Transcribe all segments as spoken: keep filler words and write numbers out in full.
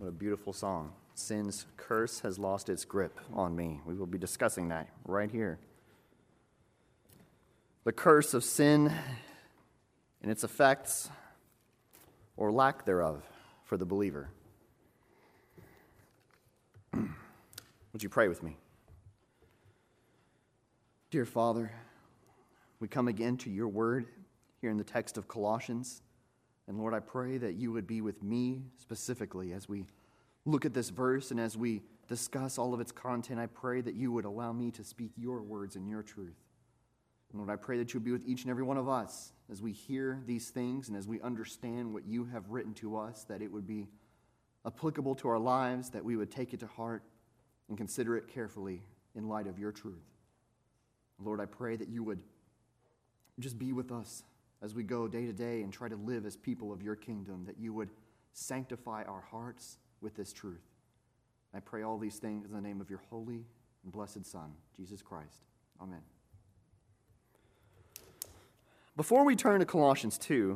What a beautiful song. Sin's curse has lost its grip on me. We will be discussing that right here. The curse of sin and its effects, or lack thereof, for the believer. Would you pray with me? Dear Father, we come again to your word here in the text of Colossians. And Lord, I pray that you would be with me specifically as we look at this verse and as we discuss all of its content. I pray that you would allow me to speak your words and your truth. And Lord, I pray that you would be with each and every one of us as we hear these things and as we understand what you have written to us, that it would be applicable to our lives, that we would take it to heart and consider it carefully in light of your truth. Lord, I pray that you would just be with us as we go day to day and try to live as people of your kingdom, that you would sanctify our hearts with this truth. I pray all these things in the name of your holy and blessed Son, Jesus Christ. Amen. Before we turn to Colossians two,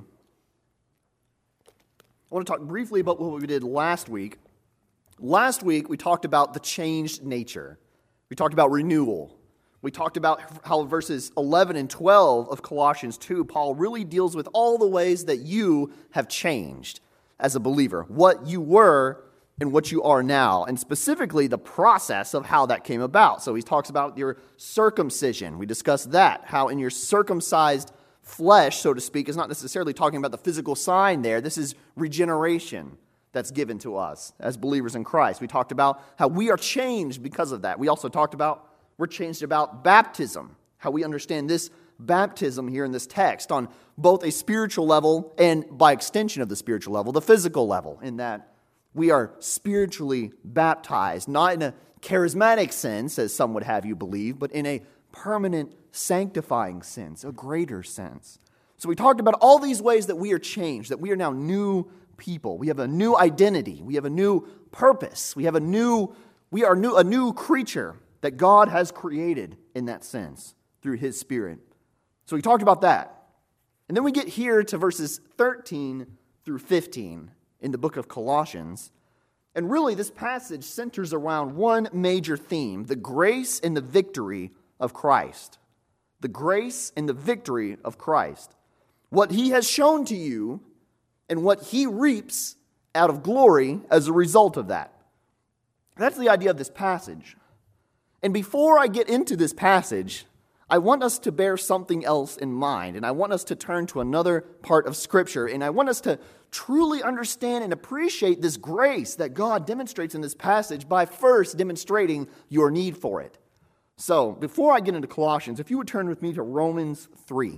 I want to talk briefly about what we did last week. Last week, we talked about the changed nature. We talked about renewal. We talked about how verses eleven and twelve of Colossians two, Paul really deals with all the ways that you have changed as a believer, what you were and what you are now, and specifically the process of how that came about. So he talks about your circumcision. We discussed that, how in your circumcised flesh, so to speak, is not necessarily talking about the physical sign there. This is regeneration that's given to us as believers in Christ. We talked about how we are changed because of that. We also talked about we're changed about baptism, how we understand this baptism here in this text on both a spiritual level and by extension of the spiritual level, the physical level, in that we are spiritually baptized, not in a charismatic sense, as some would have you believe, but in a permanent sanctifying sense, a greater sense. So we talked about all these ways that we are changed, that we are now new people. We have a new identity. We have a new purpose. We have a new, we are new, a new creature that God has created in that sense through His Spirit. So we talked about that. And then we get here to verses thirteen through fifteen in the book of Colossians. And really this passage centers around one major theme, the grace and the victory of Christ. The grace and the victory of Christ. What He has shown to you and what He reaps out of glory as a result of that. That's the idea of this passage. And before I get into this passage, I want us to bear something else in mind, and I want us to turn to another part of Scripture, and I want us to truly understand and appreciate this grace that God demonstrates in this passage by first demonstrating your need for it. So, before I get into Colossians, if you would turn with me to Romans three.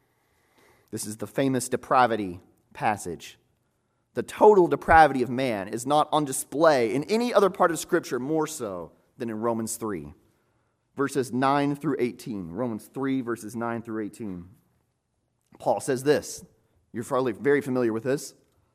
This is the famous depravity passage. The total depravity of man is not on display in any other part of Scripture more so than in Romans three, verses nine through eighteen. Romans three, verses nine through eighteen. Paul says this. You're probably very familiar with this.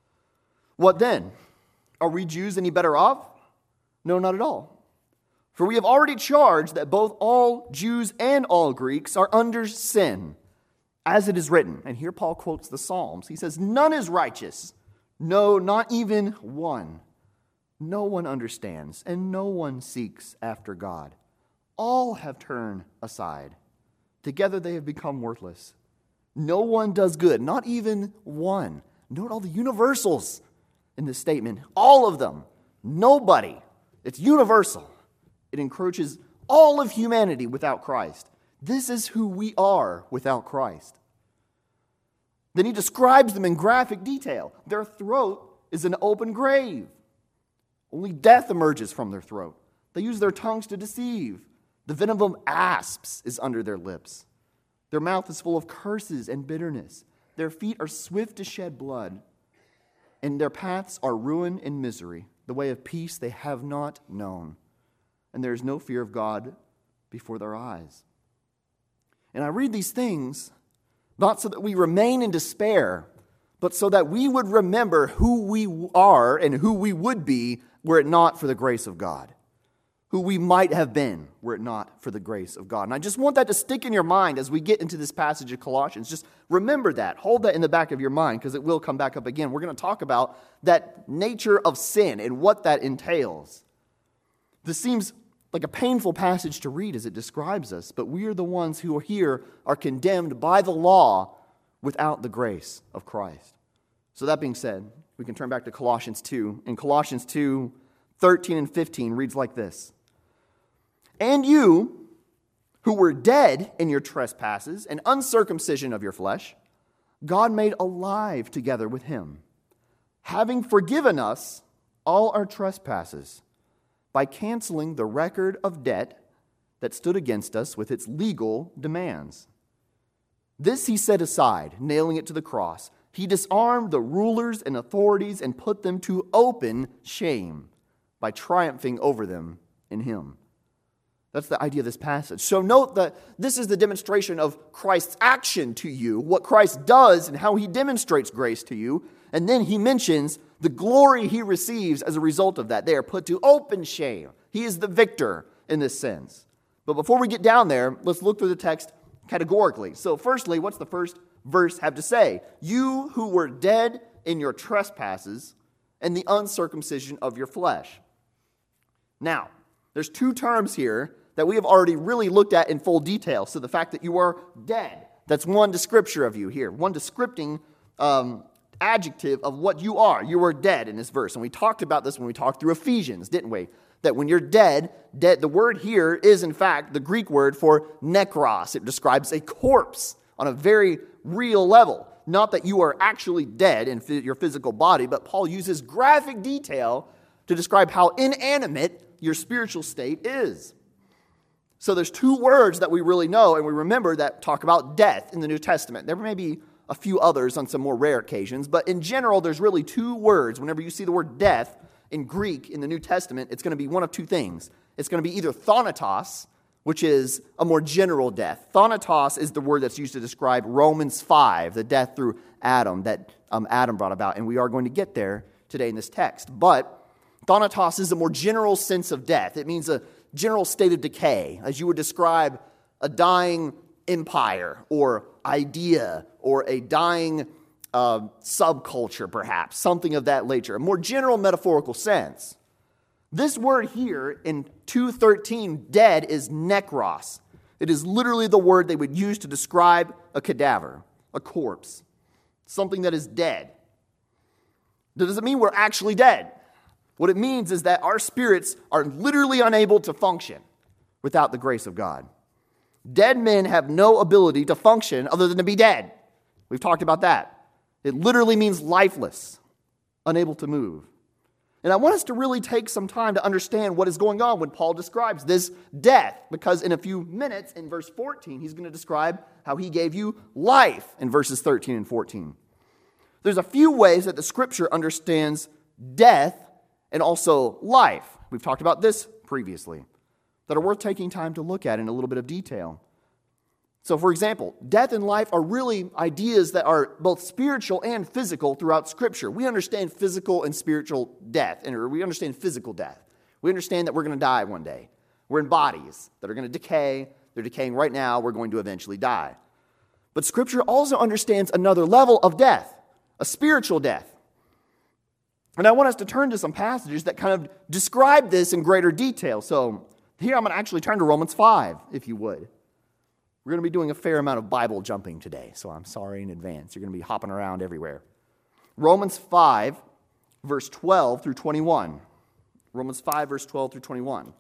What then? Are we Jews any better off? No, not at all. For we have already charged that both all Jews and all Greeks are under sin, as it is written. And here Paul quotes the Psalms. He says, none is righteous. No, not even one. No one understands, and no one seeks after God. All have turned aside. Together they have become worthless. No one does good, not even one. Note all the universals in this statement. All of them. Nobody. It's universal. It encroaches all of humanity without Christ. This is who we are without Christ. Then he describes them in graphic detail. Their throat is an open grave. Only death emerges from their throat. They use their tongues to deceive. The venom of asps is under their lips. Their mouth is full of curses and bitterness. Their feet are swift to shed blood. And their paths are ruin and misery. The way of peace they have not known. And there is no fear of God before their eyes. And I read these things not so that we remain in despair, but so that we would remember who we are and who we would be were it not for the grace of God. who we might have been were it not for the grace of God. And I just want that to stick in your mind as we get into this passage of Colossians. Just remember that. Hold that in the back of your mind because it will come back up again. We're going to talk about that nature of sin and what that entails. This seems like a painful passage to read as it describes us, but we are the ones who are here are condemned by the law without the grace of Christ. So that being said, we can turn back to Colossians two. In Colossians two, thirteen and fifteen reads like this. And you, who were dead in your trespasses and uncircumcision of your flesh, God made alive together with him, having forgiven us all our trespasses by canceling the record of debt that stood against us with its legal demands. This he set aside, nailing it to the cross. He disarmed the rulers and authorities and put them to open shame by triumphing over them in him. That's the idea of this passage. So note that this is the demonstration of Christ's action to you, what Christ does and how he demonstrates grace to you. And then he mentions the glory he receives as a result of that. They are put to open shame. He is the victor in this sense. But before we get down there, let's look through the text categorically. So firstly, what's the first verse have to say? You who were dead in your trespasses and the uncircumcision of your flesh. Now, there's two terms here that we have already really looked at in full detail. So the fact that you are dead, that's one descriptor of you here, one descripting um, adjective of what you are. You are dead in this verse. And we talked about this when we talked through Ephesians, didn't we? That when you're dead, dead, the word here is in fact the Greek word for nekros. It describes a corpse on a very real level. Not that you are actually dead in your physical body, but Paul uses graphic detail to describe how inanimate your spiritual state is. So there's two words that we really know and we remember that talk about death in the New Testament. There may be a few others on some more rare occasions, but in general, there's really two words. Whenever you see the word death in Greek in the New Testament, it's going to be one of two things. It's going to be either thanatos, which is a more general death. Thanatos is the word that's used to describe Romans five, the death through Adam that um, Adam brought about, and we are going to get there today in this text. But thanatos is a more general sense of death. It means a general state of decay, as you would describe a dying empire or idea or a dying uh, subculture, perhaps, something of that nature, a more general metaphorical sense. This word here in two thirteen, dead, is nekros. It is literally the word they would use to describe a cadaver, a corpse, something that is dead. That doesn't mean we're actually dead. What it means is that our spirits are literally unable to function without the grace of God. Dead men have no ability to function other than to be dead. We've talked about that. It literally means lifeless, unable to move. And I want us to really take some time to understand what is going on when Paul describes this death, because in a few minutes, in verse fourteen, he's going to describe how he gave you life in verses thirteen and fourteen. There's a few ways that the Scripture understands death and also life. We've talked about this previously, that are worth taking time to look at in a little bit of detail. So, for example, death and life are really ideas that are both spiritual and physical throughout Scripture. We understand physical and spiritual death, and we understand physical death. We understand that we're going to die one day. We're in bodies that are going to decay. They're decaying right now. We're going to eventually die. But Scripture also understands another level of death, a spiritual death. And I want us to turn to some passages that kind of describe this in greater detail. So here I'm going to actually turn to Romans five, if you would. We're going to be doing a fair amount of Bible jumping today, so I'm sorry in advance. You're going to be hopping around everywhere. Romans five, verse twelve through twenty-one. Romans five, verse twelve through twenty-one.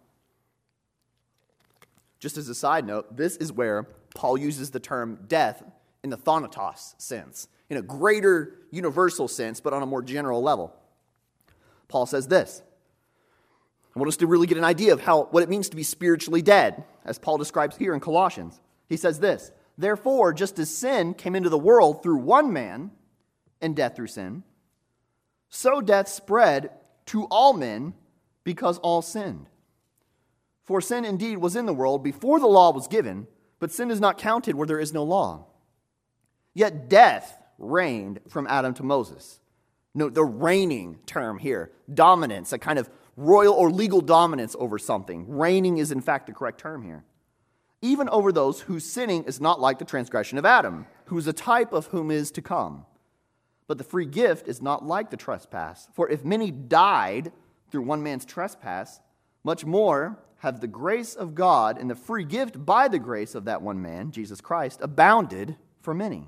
Just as a side note, this is where Paul uses the term death in the thanatos sense, in a greater universal sense, but on a more general level. Paul says this. I want us to really get an idea of how what it means to be spiritually dead, as Paul describes here in Colossians. He says this, therefore, just as sin came into the world through one man, and death through sin, so death spread to all men because all sinned. For sin indeed was in the world before the law was given, but sin is not counted where there is no law. Yet death reigned from Adam to Moses. Note the reigning term here, dominance, a kind of royal or legal dominance over something. Reigning is in fact the correct term here. Even over those whose sinning is not like the transgression of Adam, who is a type of whom is to come. But the free gift is not like the trespass. For if many died through one man's trespass, much more have the grace of God and the free gift by the grace of that one man, Jesus Christ, abounded for many.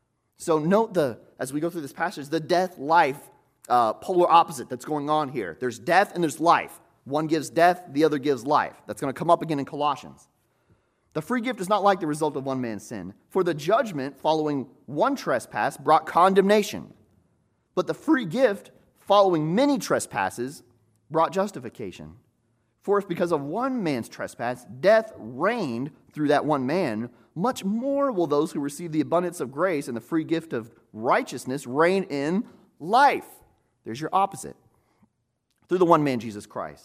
So note the, as we go through this passage, the death-life uh, polar opposite that's going on here. There's death and there's life. One gives death, the other gives life. That's going to come up again in Colossians. The free gift is not like the result of one man's sin. For the judgment following one trespass brought condemnation. But the free gift following many trespasses brought justification. For if because of one man's trespass death reigned through that one man, much more will those who receive the abundance of grace and the free gift of righteousness reign in life. There's your opposite. Through the one man, Jesus Christ.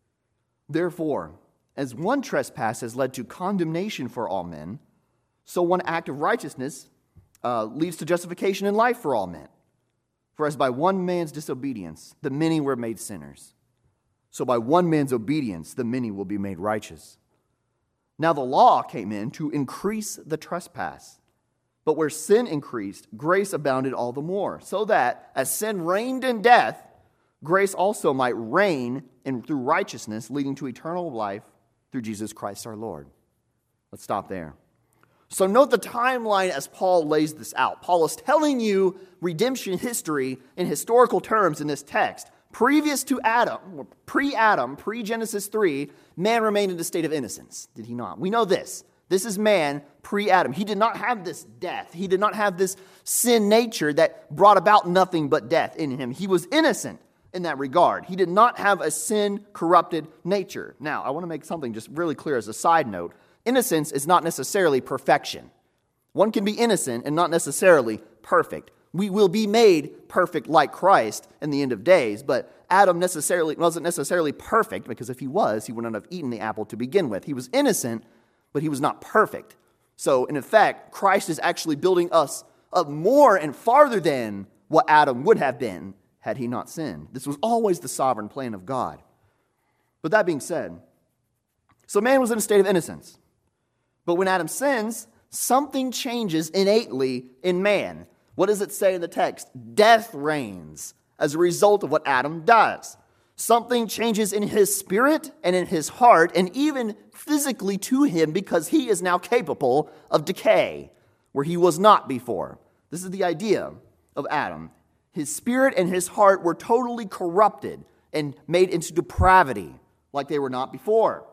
Therefore, as one trespass has led to condemnation for all men, so one act of righteousness uh, leads to justification in life for all men. For as by one man's disobedience the many were made sinners, so by one man's obedience the many will be made righteous. Now the law came in to increase the trespass. But where sin increased, grace abounded all the more, so that as sin reigned in death, grace also might reign in, through righteousness, leading to eternal life through Jesus Christ our Lord. Let's stop there. So note the timeline as Paul lays this out. Paul is telling you redemption history in historical terms in this text. Previous to Adam, pre-Adam, pre-Genesis three, man remained in a state of innocence, did he not? We know this. This is man pre-Adam. He did not have this death. He did not have this sin nature that brought about nothing but death in him. He was innocent in that regard. He did not have a sin-corrupted nature. Now, I want to make something just really clear as a side note. Innocence is not necessarily perfection. One can be innocent and not necessarily perfect. We will be made perfect like Christ in the end of days, but Adam necessarily wasn't necessarily perfect, because if he was, he would not have eaten the apple to begin with. He was innocent, but he was not perfect. So, in effect, Christ is actually building us up more and farther than what Adam would have been had he not sinned. This was always the sovereign plan of God. But that being said, so man was in a state of innocence. But when Adam sins, something changes innately in man. What does it say in the text? Death reigns as a result of what Adam does. Something changes in his spirit and in his heart and even physically to him, because he is now capable of decay where he was not before. This is the idea of Adam. His spirit and his heart were totally corrupted and made into depravity like they were not before.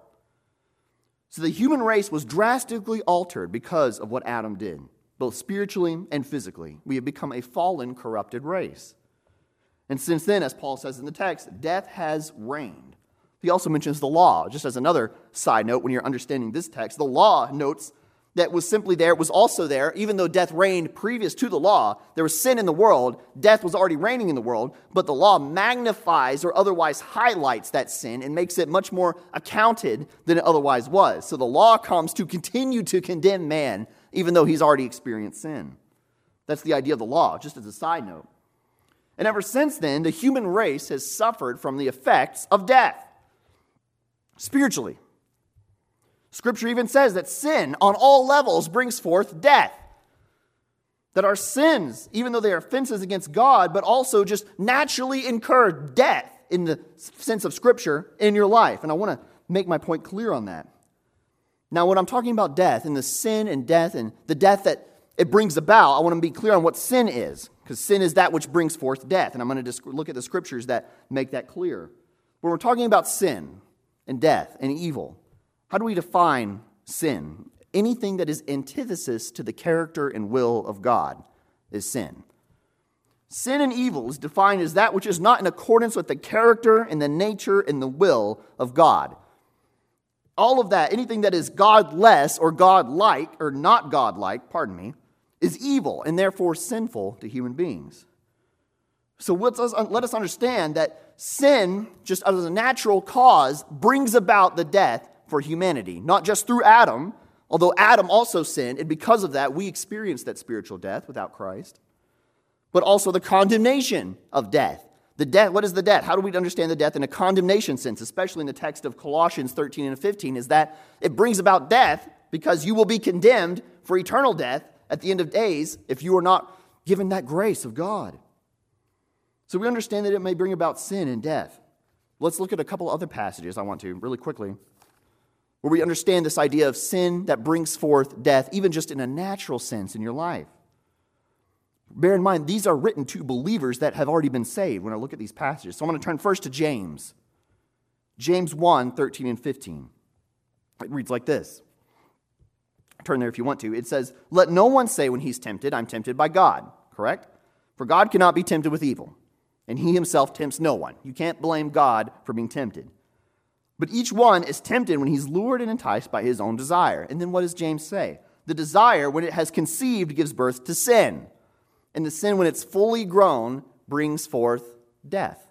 So the human race was drastically altered because of what Adam did, both spiritually and physically. We have become a fallen, corrupted race. And since then, as Paul says in the text, death has reigned. He also mentions the law. Just as another side note, when you're understanding this text, the law notes that was simply there, was also there, even though death reigned previous to the law. There was sin in the world. Death was already reigning in the world, but the law magnifies or otherwise highlights that sin and makes it much more accounted than it otherwise was. So the law comes to continue to condemn man, even though he's already experienced sin. That's the idea of the law, just as a side note. And ever since then, the human race has suffered from the effects of death, spiritually. Scripture even says that sin on all levels brings forth death. That our sins, even though they are offenses against God, but also just naturally incur death in the sense of Scripture in your life. And I want to make my point clear on that. Now, when I'm talking about death and the sin and death and the death that it brings about, I want to be clear on what sin is, because sin is that which brings forth death. And I'm going to just look at the Scriptures that make that clear. When we're talking about sin and death and evil, how do we define sin? Anything that is antithesis to the character and will of God is sin. Sin and evil is defined as that which is not in accordance with the character and the nature and the will of God. All of that, anything that is godless or godlike, or not godlike, pardon me, is evil and therefore sinful to human beings. So let us, let us understand that sin, just as a natural cause, brings about the death for humanity, not just through Adam, although Adam also sinned, and because of that, we experience that spiritual death without Christ, but also the condemnation of death The debt, what is the debt? How do we understand the death in a condemnation sense, especially in the text of Colossians thirteen and fifteen, is that it brings about death because you will be condemned for eternal death at the end of days if you are not given that grace of God. So we understand that it may bring about sin and death. Let's look at a couple other passages I want to, really quickly, where we understand this idea of sin that brings forth death, even just in a natural sense in your life. Bear in mind, these are written to believers that have already been saved when I look at these passages. So I'm going to turn first to James. James one, thirteen and fifteen. It reads like this. Turn there if you want to. It says, "Let no one say when he's tempted, I'm tempted by God." Correct? "For God cannot be tempted with evil, and he himself tempts no one." You can't blame God for being tempted. "But each one is tempted when he's lured and enticed by his own desire." And then what does James say? "The desire, when it has conceived, gives birth to sin. And the sin, when it's fully grown, brings forth death."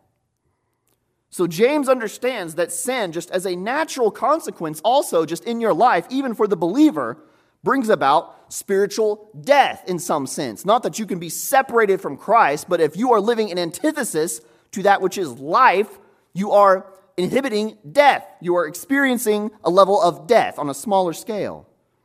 So James understands that sin, just as a natural consequence, also just in your life, even for the believer, brings about spiritual death in some sense. Not that you can be separated from Christ, but if you are living in antithesis to that which is life, you are inhibiting death. You are experiencing a level of death on a smaller scale.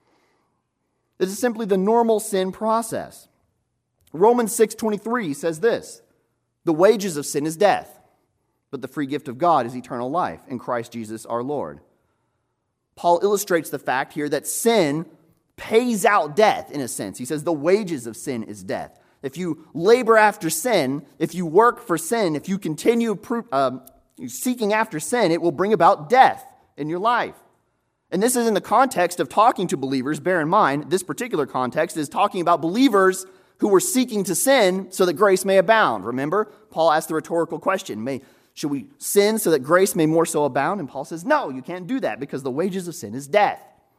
This is simply the normal sin process. Romans six twenty-three says this, "The wages of sin is death, but the free gift of God is eternal life in Christ Jesus our Lord." Paul illustrates the fact here that sin pays out death in a sense. He says the wages of sin is death. If you labor after sin, if you work for sin, if you continue uh, seeking after sin, it will bring about death in your life. And this is in the context of talking to believers. Bear in mind, this particular context is talking about believers who were seeking to sin so that grace may abound. Remember, Paul asked the rhetorical question, may, should we sin so that grace may more so abound? And Paul says, no, you can't do that because the wages of sin is death.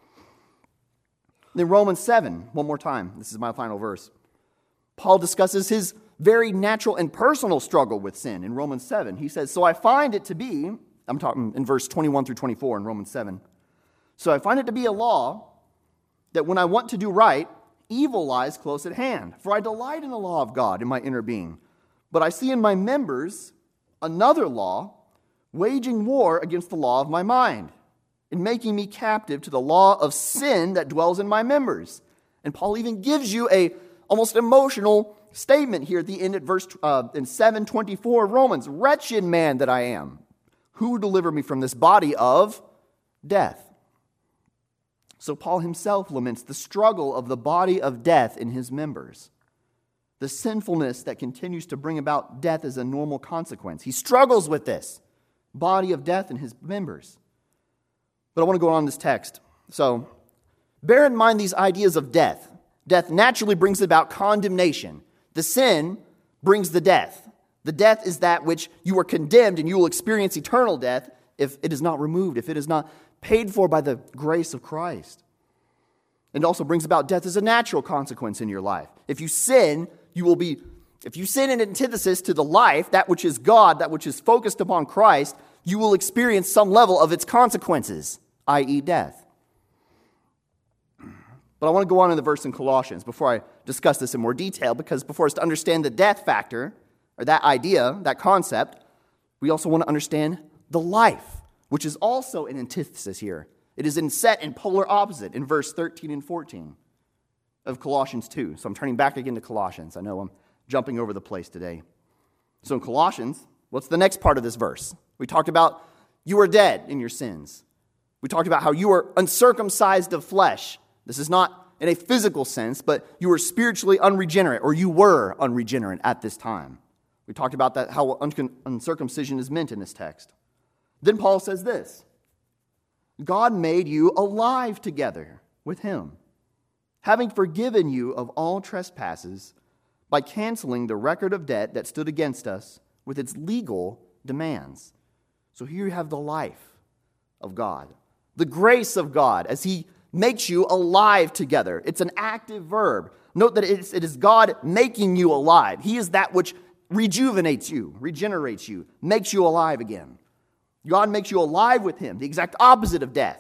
Then Romans seven, one more time. This is my final verse. Paul discusses his very natural and personal struggle with sin in Romans seven. He says, "So I find it to be," I'm talking in verse twenty-one through twenty-four in Romans seven. "So I find it to be a law that when I want to do right, evil lies close at hand. For I delight in the law of God in my inner being. But I see in my members another law, waging war against the law of my mind, and making me captive to the law of sin that dwells in my members." And Paul even gives you a almost emotional statement here at the end at verse uh, in seven twenty-four of Romans. "Wretched man that I am, who will deliver me from this body of death?" So Paul himself laments the struggle of the body of death in his members. The sinfulness that continues to bring about death as a normal consequence. He struggles with this body of death in his members. But I want to go on this text. So bear in mind these ideas of death. Death naturally brings about condemnation. The sin brings the death. The death is that which you are condemned and you will experience eternal death if it is not removed, if it is not paid for by the grace of Christ. It also brings about death as a natural consequence in your life. If you sin, you will be, if you sin in antithesis to the life, that which is God, that which is focused upon Christ, you will experience some level of its consequences, that is death. But I want to go on in the verse in Colossians before I discuss this in more detail, because before us to understand the death factor, or that idea, that concept, we also want to understand the life, which is also an antithesis here. It is in set in polar opposite in verse thirteen and fourteen of Colossians two. So I'm turning back again to Colossians. I know I'm jumping over the place today. So in Colossians, what's the next part of this verse? We talked about you are dead in your sins. We talked about how you are uncircumcised of flesh. This is not in a physical sense, but you were spiritually unregenerate, or you were unregenerate at this time. We talked about that, how uncircumcision is meant in this text. Then Paul says this, God made you alive together with him, having forgiven you of all trespasses by canceling the record of debt that stood against us with its legal demands. So here you have the life of God, the grace of God as he makes you alive together. It's an active verb. Note that it is, it is God making you alive. He is that which rejuvenates you, regenerates you, makes you alive again. God makes you alive with him, the exact opposite of death.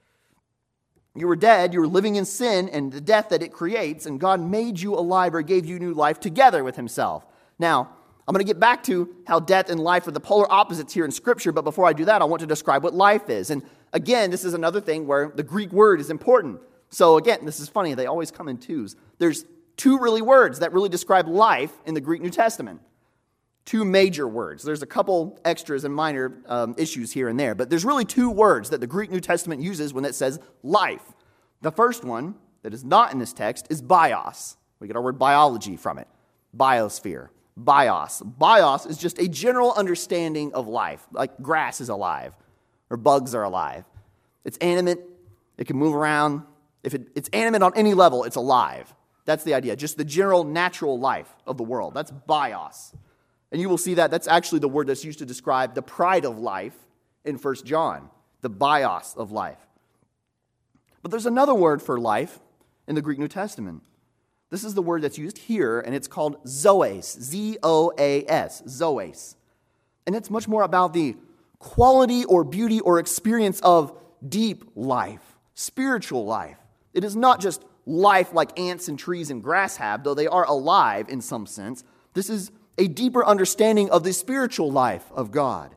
You were dead, you were living in sin and the death that it creates, and God made you alive or gave you new life together with himself. Now, I'm going to get back to how death and life are the polar opposites here in Scripture, but before I do that, I want to describe what life is. And again, this is another thing where the Greek word is important. So again, this is funny, they always come in twos. There's two really words that really describe life in the Greek New Testament. Two major words. There's a couple extras and minor um, issues here and there, but there's really two words that the Greek New Testament uses when it says life. The first one that is not in this text is bios. We get our word biology from it. Biosphere. Bios. Bios is just a general understanding of life, like grass is alive or bugs are alive. It's animate. It can move around. If it, it's animate on any level, it's alive. That's the idea, just the general natural life of the world. That's bios. And you will see that that's actually the word that's used to describe the pride of life in First John, the bios of life. But there's another word for life in the Greek New Testament. This is the word that's used here, and it's called zoes, Z O A S, zoes. And it's much more about the quality or beauty or experience of deep life, spiritual life. It is not just life like ants and trees and grass have, though they are alive in some sense. This is a deeper understanding of the spiritual life of God.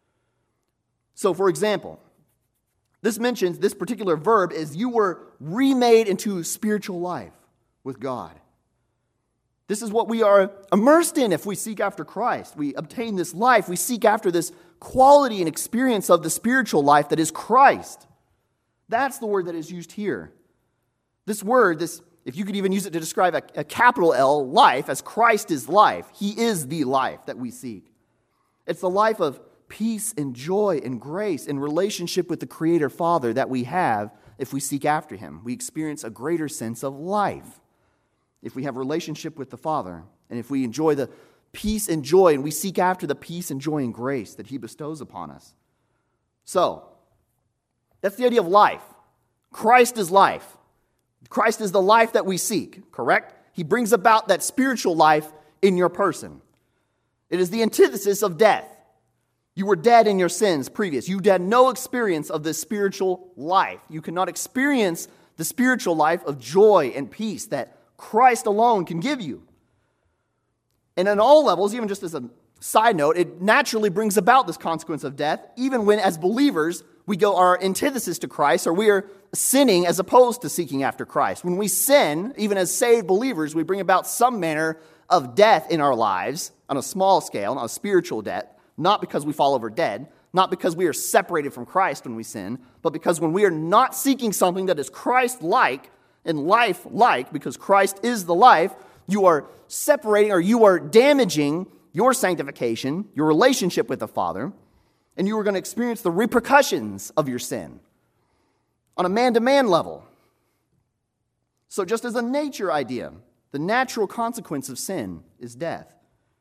So, for example, this mentions, this particular verb is you were remade into spiritual life with God. This is what we are immersed in if we seek after Christ. We obtain this life. We seek after this quality and experience of the spiritual life that is Christ. That's the word that is used here. This word, this, if you could even use it to describe a, a capital L, life, as Christ is life. He is the life that we seek. It's the life of peace and joy and grace and relationship with the Creator Father that we have if we seek after Him. We experience a greater sense of life if we have relationship with the Father, and if we enjoy the peace and joy, and we seek after the peace and joy and grace that He bestows upon us. So, that's the idea of life. Christ is life. Christ is the life that we seek, correct? He brings about that spiritual life in your person. It is the antithesis of death. You were dead in your sins previous. You had no experience of this spiritual life. You cannot experience the spiritual life of joy and peace that Christ alone can give you. And on all levels, even just as a side note, it naturally brings about this consequence of death, even when as believers we go our antithesis to Christ, or we are sinning as opposed to seeking after Christ. When we sin, even as saved believers, we bring about some manner of death in our lives on a small scale, on a spiritual death, not because we fall over dead, not because we are separated from Christ when we sin, but because when we are not seeking something that is Christ-like and life-like, because Christ is the life, you are separating or you are damaging your sanctification, your relationship with the Father, and you are going to experience the repercussions of your sin on a man-to-man level. So just as a nature idea, the natural consequence of sin is death.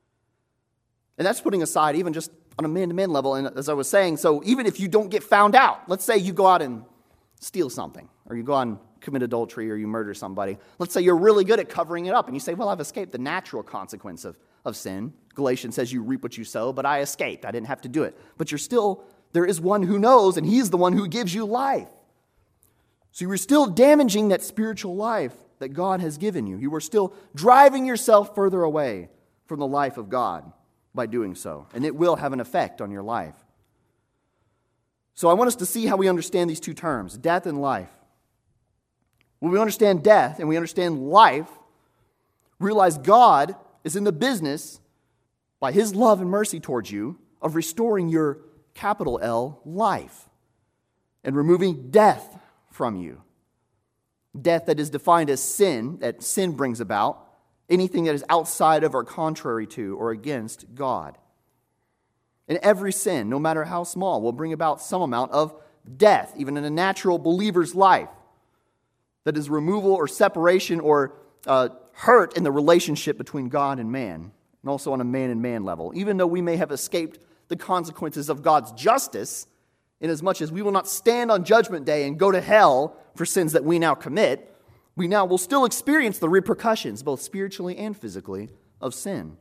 And that's putting aside even just on a man-to-man level, and as I was saying, so even if you don't get found out, let's say you go out and steal something, or you go out and commit adultery, or you murder somebody. Let's say you're really good at covering it up, and you say, well, I've escaped the natural consequence of, of sin. Galatians says you reap what you sow, but I escaped. I didn't have to do it. But you're still, there is one who knows, and He's the one who gives you life. So you were still damaging that spiritual life that God has given you. You were still driving yourself further away from the life of God by doing so. And it will have an effect on your life. So I want us to see how we understand these two terms, death and life. When we understand death and we understand life, realize God is in the business, by His love and mercy towards you, of restoring your capital L life and removing death from you. Death that is defined as sin, that sin brings about, anything that is outside of or contrary to or against God. And every sin, no matter how small, will bring about some amount of death, even in a natural believer's life. That is removal or separation or uh, hurt in the relationship between God and man, and also on a man and man level. Even though we may have escaped the consequences of God's justice, inasmuch as we will not stand on Judgment Day and go to hell for sins that we now commit, we now will still experience the repercussions, both spiritually and physically, of sin.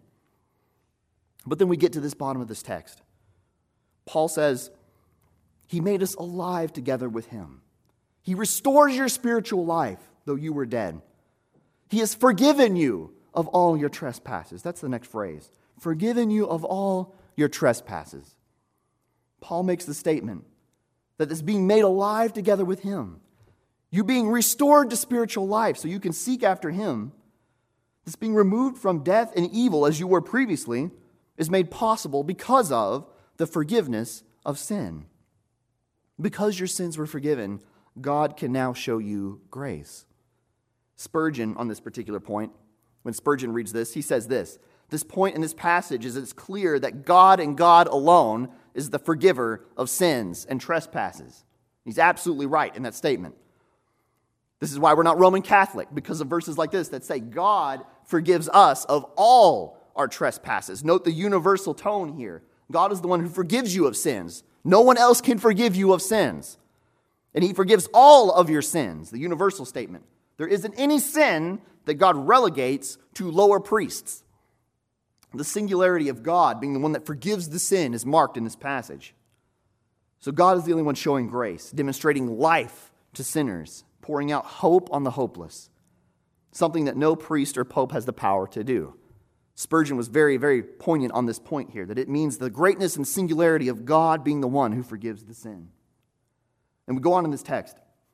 But then we get to this bottom of this text. Paul says, He made us alive together with Him. He restores your spiritual life, though you were dead. He has forgiven you of all your trespasses. That's the next phrase. forgiven you of all your trespasses. Paul makes the statement that this being made alive together with him, you being restored to spiritual life so you can seek after him, this being removed from death and evil as you were previously, is made possible because of the forgiveness of sin. Because your sins were forgiven, God can now show you grace. Spurgeon, on this particular point, when Spurgeon reads this, he says this, this point in this passage is it's clear that God and God alone is the forgiver of sins and trespasses. He's absolutely right in that statement. This is why we're not Roman Catholic, because of verses like this that say God forgives us of all our trespasses. Note the universal tone here. God is the one who forgives you of sins. No one else can forgive you of sins. And he forgives all of your sins, the universal statement. There isn't any sin that God relegates to lower priests. The singularity of God being the one that forgives the sin is marked in this passage. So God is the only one showing grace, demonstrating life to sinners, pouring out hope on the hopeless, something that no priest or pope has the power to do. Spurgeon was very, very poignant on this point here, that it means the greatness and singularity of God being the one who forgives the sin. And we go on in this text.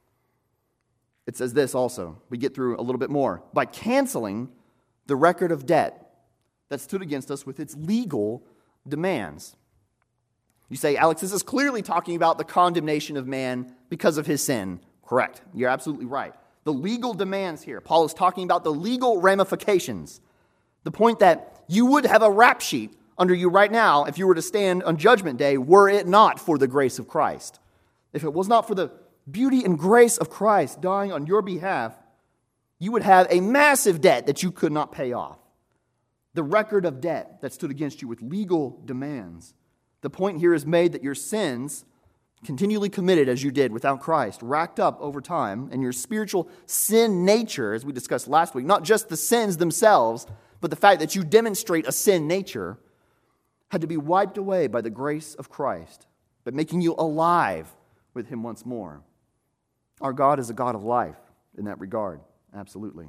It says this also. We get through a little bit more. By canceling the record of debt that stood against us with its legal demands. You say, Alex, this is clearly talking about the condemnation of man because of his sin. Correct. You're absolutely right. The legal demands here. Paul is talking about the legal ramifications. The point that you would have a rap sheet under you right now if you were to stand on Judgment Day were it not for the grace of Christ. If it was not for the beauty and grace of Christ dying on your behalf, you would have a massive debt that you could not pay off. The record of debt that stood against you with legal demands. The point here is made that your sins, continually committed as you did without Christ, racked up over time, and your spiritual sin nature, as we discussed last week, not just the sins themselves, but the fact that you demonstrate a sin nature, had to be wiped away by the grace of Christ, but making you alive with him once more. Our God is a God of life in that regard, absolutely.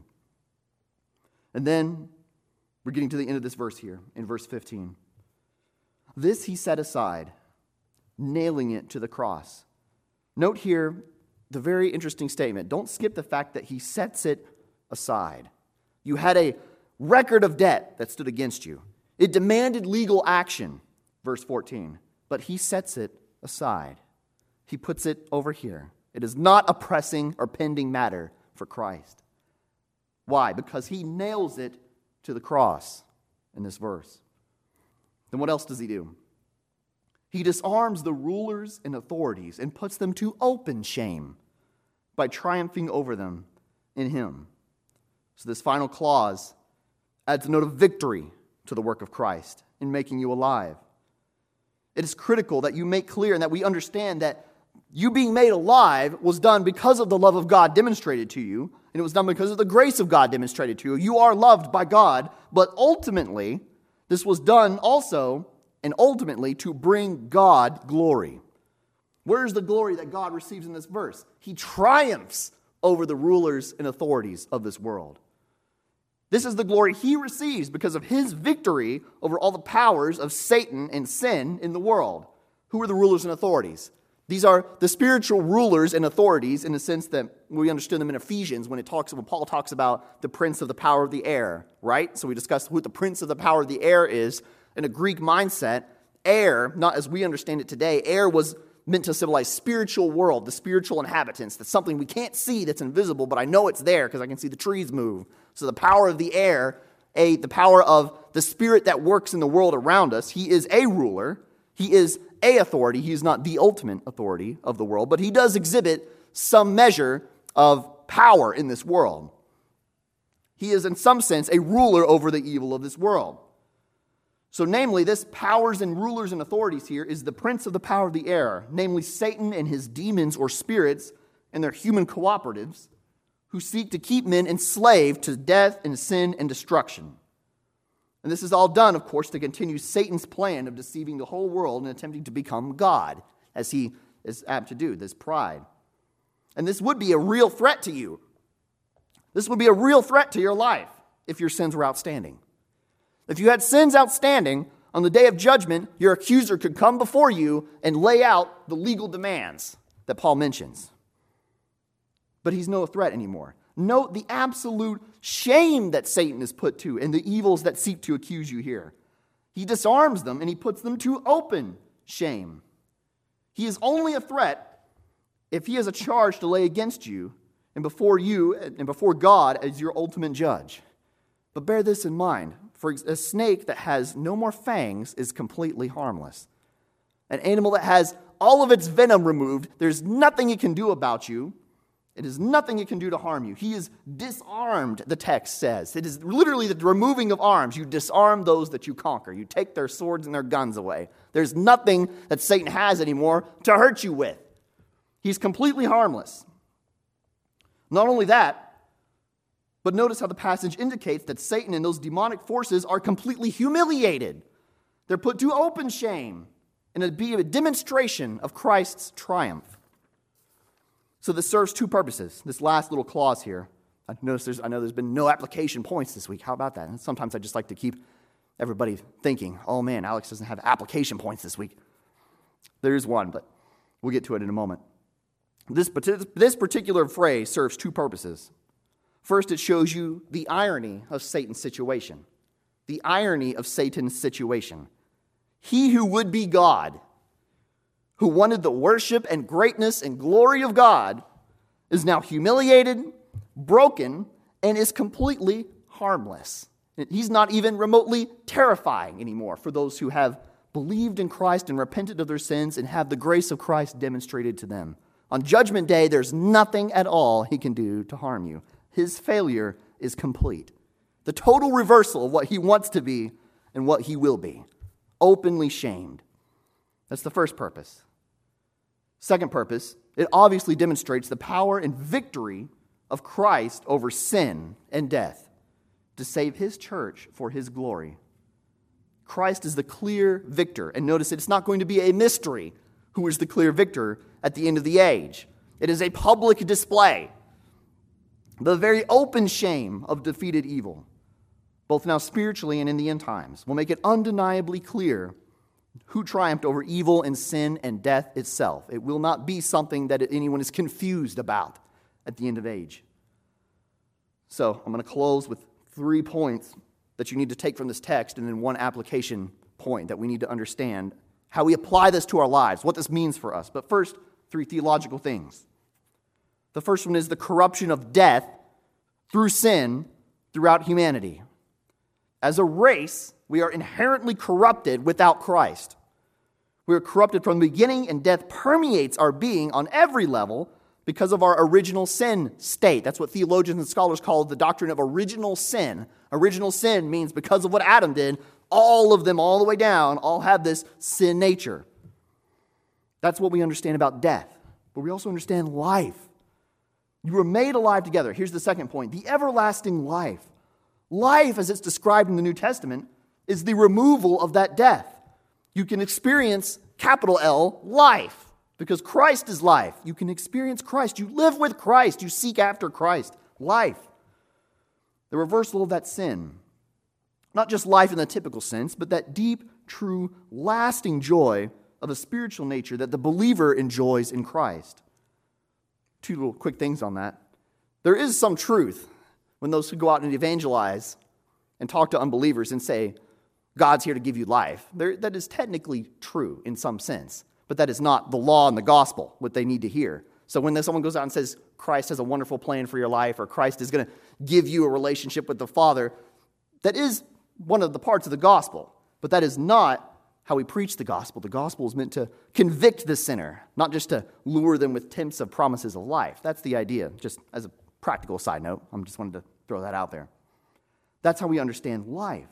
And then we're getting to the end of this verse here, in verse fifteen. This he set aside, nailing it to the cross. Note here the very interesting statement. Don't skip the fact that he sets it aside. You had a record of debt that stood against you. It demanded legal action, verse fourteen, but he sets it aside. He puts it over here. It is not a pressing or pending matter for Christ. Why? Because he nails it to the cross in this verse. Then what else does he do? He disarms the rulers and authorities and puts them to open shame by triumphing over them in him. So this final clause adds a note of victory to the work of Christ in making you alive. It is critical that you make clear and that we understand that you being made alive was done because of the love of God demonstrated to you, and it was done because of the grace of God demonstrated to you. You are loved by God, but ultimately, this was done also and ultimately to bring God glory. Where is the glory that God receives in this verse? He triumphs over the rulers and authorities of this world. This is the glory he receives because of his victory over all the powers of Satan and sin in the world. Who are the rulers and authorities? These are the spiritual rulers and authorities in the sense that we understood them in Ephesians when it talks when Paul talks about the prince of the power of the air, right? So we discussed who the prince of the power of the air is in a Greek mindset. Air, not as we understand it today, air was meant to symbolize spiritual world, the spiritual inhabitants. That's something we can't see that's invisible, but I know it's there because I can see the trees move. So the power of the air, a the power of the spirit that works in the world around us, he is a ruler. He is a authority. He is not the ultimate authority of the world, but he does exhibit some measure of power in this world. He is, in some sense, a ruler over the evil of this world. So, namely, this powers and rulers and authorities here is the prince of the power of the air, namely Satan and his demons or spirits and their human cooperatives who seek to keep men enslaved to death and sin and destruction. And this is all done, of course, to continue Satan's plan of deceiving the whole world and attempting to become God, as he is apt to do, this pride. And this would be a real threat to you. This would be a real threat to your life if your sins were outstanding. If you had sins outstanding, on the day of judgment, your accuser could come before you and lay out the legal demands that Paul mentions. But he's no threat anymore. Note the absolute shame that Satan is put to and the evils that seek to accuse you here. He disarms them and he puts them to open shame. He is only a threat if he has a charge to lay against you and before you and before God as your ultimate judge. But bear this in mind. For a snake that has no more fangs is completely harmless. An animal that has all of its venom removed, there's nothing it can do about you. It is nothing it can do to harm you. He is disarmed, the text says. It is literally the removing of arms. You disarm those that you conquer. You take their swords and their guns away. There's nothing that Satan has anymore to hurt you with. He's completely harmless. Not only that, but notice how the passage indicates that Satan and those demonic forces are completely humiliated. They're put to open shame, and it'd be a demonstration of Christ's triumph. So this serves two purposes. This last little clause here. I notice there's, I know there's been no application points this week. How about that? And sometimes I just like to keep everybody thinking, oh man, Alex doesn't have application points this week. There is one, but we'll get to it in a moment. This, this particular phrase serves two purposes. First, it shows you the irony of Satan's situation. The irony of Satan's situation. He who would be God, who wanted the worship and greatness and glory of God, is now humiliated, broken, and is completely harmless. He's not even remotely terrifying anymore for those who have believed in Christ and repented of their sins and have the grace of Christ demonstrated to them. On Judgment Day, there's nothing at all he can do to harm you. His failure is complete. The total reversal of what he wants to be and what he will be. Openly shamed. That's the first purpose. Second purpose, it obviously demonstrates the power and victory of Christ over sin and death to save his church for his glory. Christ is the clear victor. And notice it's not going to be a mystery who is the clear victor at the end of the age. It is a public display. The very open shame of defeated evil, both now spiritually and in the end times, will make it undeniably clear who triumphed over evil and sin and death itself. It will not be something that anyone is confused about at the end of age. So I'm going to close with three points that you need to take from this text and then one application point that we need to understand how we apply this to our lives, what this means for us. But first, three theological things. The first one is the corruption of death through sin throughout humanity. As a race, we are inherently corrupted without Christ. We are corrupted from the beginning, and death permeates our being on every level because of our original sin state. That's what theologians and scholars call the doctrine of original sin. Original sin means because of what Adam did, all of them, all the way down, all have this sin nature. That's what we understand about death. But we also understand life. You were made alive together. Here's the second point. The everlasting life. Life, as it's described in the New Testament, is the removal of that death. You can experience, capital L, life, because Christ is life. You can experience Christ. You live with Christ. You seek after Christ. Life. The reversal of that sin. Not just life in the typical sense, but that deep, true, lasting joy of a spiritual nature that the believer enjoys in Christ. Two little quick things on that. There is some truth when those who go out and evangelize and talk to unbelievers and say, God's here to give you life. There, that is technically true in some sense, but that is not the law and the gospel, what they need to hear. So when someone goes out and says, Christ has a wonderful plan for your life, or Christ is going to give you a relationship with the Father, that is one of the parts of the gospel, but that is not how we preach the gospel. The gospel is meant to convict the sinner, not just to lure them with tempts of promises of life. That's the idea, just as a practical side note. I just wanted to throw that out there. That's how we understand life.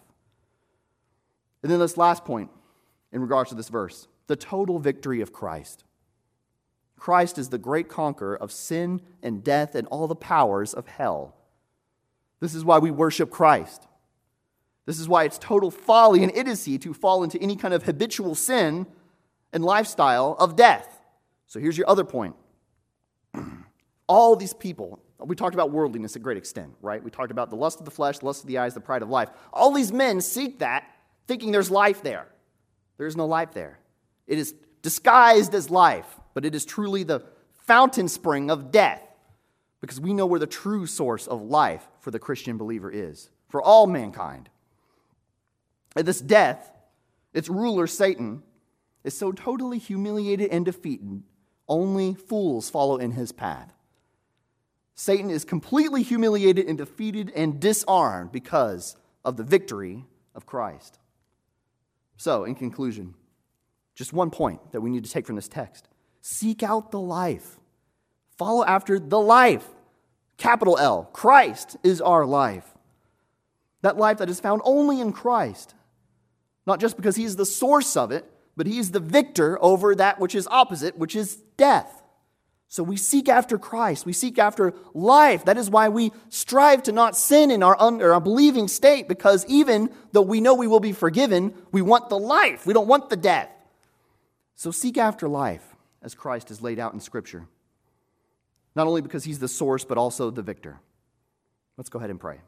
And then this last point in regards to this verse, the total victory of Christ. Christ is the great conqueror of sin and death and all the powers of hell. This is why we worship Christ. This is why it's total folly and idiocy to fall into any kind of habitual sin and lifestyle of death. So here's your other point. All these people, we talked about worldliness at great extent, right? We talked about the lust of the flesh, the lust of the eyes, the pride of life. All these men seek that, thinking there's life there. There is no life there. It is disguised as life, but it is truly the fountain spring of death, because we know where the true source of life for the Christian believer is, for all mankind. And this death, its ruler, Satan, is so totally humiliated and defeated, only fools follow in his path. Satan is completely humiliated and defeated and disarmed because of the victory of Christ. So, in conclusion, just one point that we need to take from this text. Seek out the life. Follow after the life. Capital L. Christ is our life. That life that is found only in Christ. Not just because he is the source of it, but he is the victor over that which is opposite, which is death. So we seek after Christ. We seek after life. That is why we strive to not sin in our, un- our believing state, because even though we know we will be forgiven, we want the life. We don't want the death. So seek after life as Christ is laid out in Scripture. Not only because he's the source, but also the victor. Let's go ahead and pray.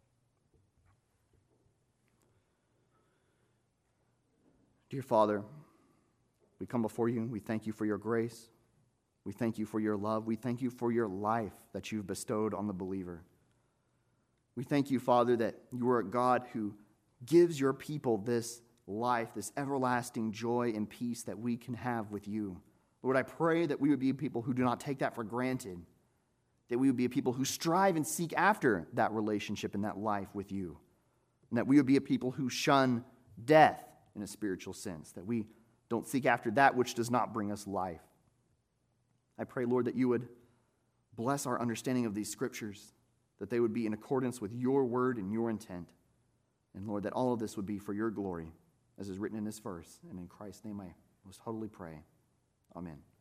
Dear Father, we come before you. We thank you for your grace. We thank you for your love. We thank you for your life that you've bestowed on the believer. We thank you, Father, that you are a God who gives your people this life, this everlasting joy and peace that we can have with you. Lord, I pray that we would be a people who do not take that for granted, that we would be a people who strive and seek after that relationship and that life with you, and that we would be a people who shun death in a spiritual sense, that we don't seek after that which does not bring us life. I pray, Lord, that you would bless our understanding of these scriptures, that they would be in accordance with your word and your intent. And Lord, that all of this would be for your glory, as is written in this verse. And in Christ's name I most humbly pray. Amen.